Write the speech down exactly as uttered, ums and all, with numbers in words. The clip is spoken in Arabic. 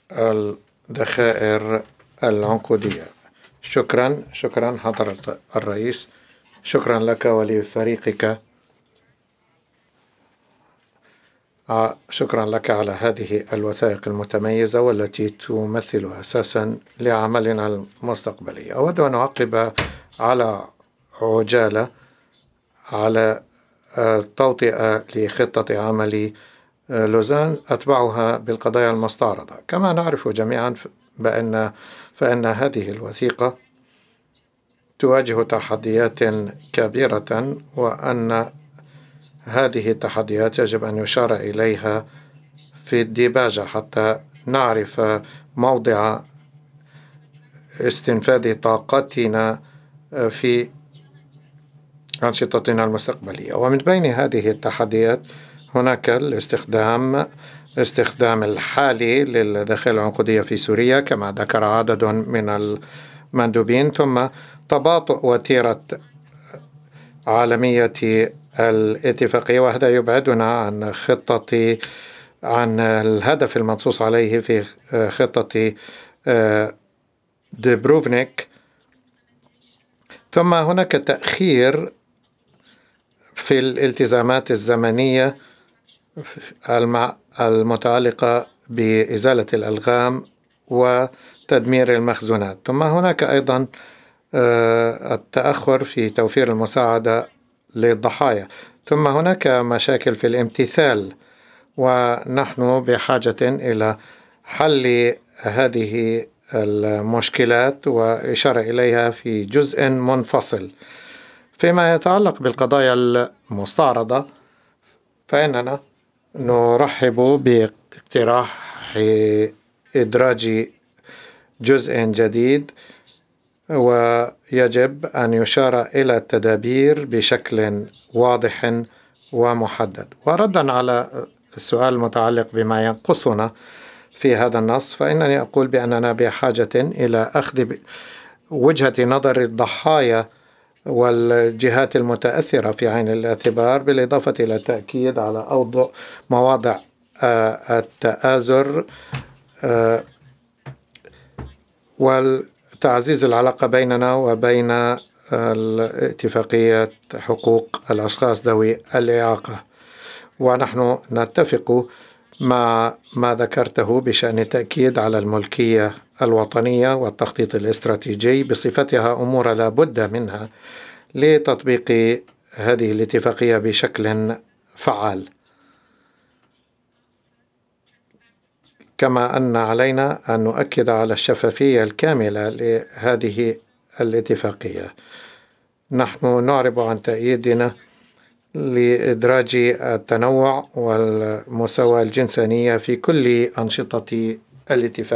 الذخائر العنقودية. شكرا شكرا حضرة الرئيس، شكرا لك ولفريقك، شكرا لك على هذه الوثائق المتميزة والتي تمثل أساسا لعملنا المستقبلي. أود أن أعقب على عجالة على التوطئة لخطة عمل لوزان أتبعها بالقضايا المستعرضة. كما نعرف جميعا بأن فإن هذه الوثيقة تواجه تحديات كبيرة، وأن هذه التحديات يجب أن يشار إليها في الديباجة حتى نعرف موضع استنفاذ طاقتنا في أنشطتنا المستقبلية. ومن بين هذه التحديات هناك الاستخدام استخدام الحالي للذخائر العنقودية في سوريا كما ذكر عدد من المندوبين، ثم تباطؤ وتيرة عالمية الاتفاقية، وهذا يبعدنا عن خطة عن الهدف المنصوص عليه في خطة دبروفنيك. ثم هناك تأخير في الالتزامات الزمنية المتعلقة بإزالة الألغام وتدمير المخزونات. ثم هناك أيضا التأخر في توفير المساعدة للضحايا. ثم هناك مشاكل في الامتثال، ونحن بحاجة إلى حل هذه المشكلات وإشارة إليها في جزء منفصل. فيما يتعلق بالقضايا المستعرضة فإننا نرحب باقتراح إدراج جزء جديد، ويجب أن يشار إلى التدابير بشكل واضح ومحدد. وردا على السؤال المتعلق بما ينقصنا في هذا النص، فإنني أقول بأننا بحاجة إلى أخذ وجهة نظر الضحايا والجهات المتأثرة في عين الاعتبار، بالإضافة إلى التأكيد على أوضع مواضع التآزر وتعزيز العلاقة بيننا وبين الاتفاقية حقوق الأشخاص ذوي الإعاقة. ونحن نتفق مع ما ذكرته بشأن التأكيد على الملكية الوطنية والتخطيط الاستراتيجي بصفتها أمور لا بد منها لتطبيق هذه الاتفاقية بشكل فعال. كما أن علينا أن نؤكد على الشفافية الكاملة لهذه الاتفاقية. نحن نعرب عن تأييدنا لإدراج التنوع والمساواة الجنسانية في كل أنشطة الاتفاق.